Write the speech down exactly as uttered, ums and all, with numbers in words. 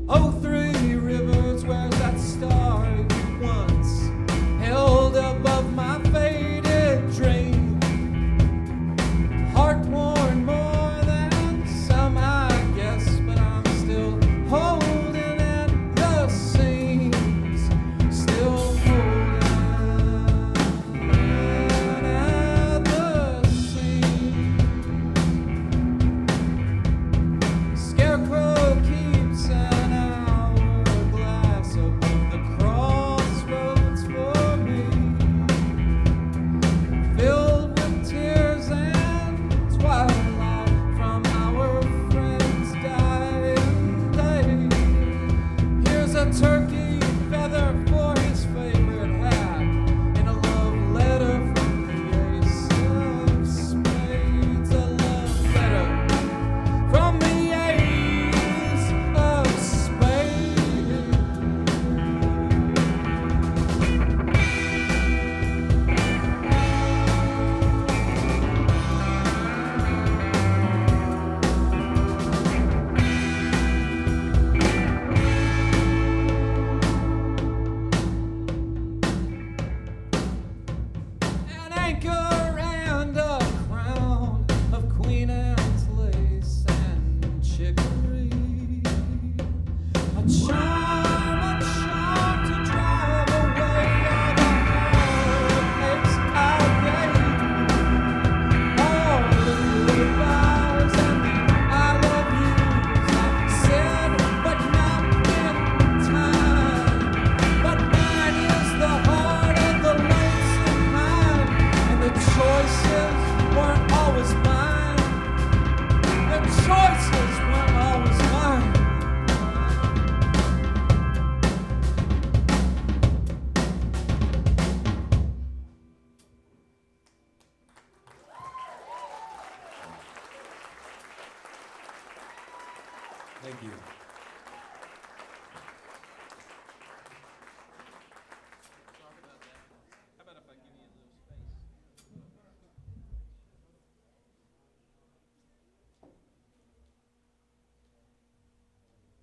Oh, three rivers, where's that star you once held above my faded dream? Heart worn more than some, I guess, but I'm still holding at the seams, still holding at the seams. Scarecrow keeps an hourglass above the crossroads for me, filled with tears and twilight from our friends' dying day. Here's a turkey feather for his favorite hat, and a love letter from the ace of spades. A love letter from the ace of spades. An anchor and a crown of Queen Anne's lace and chicory, a charm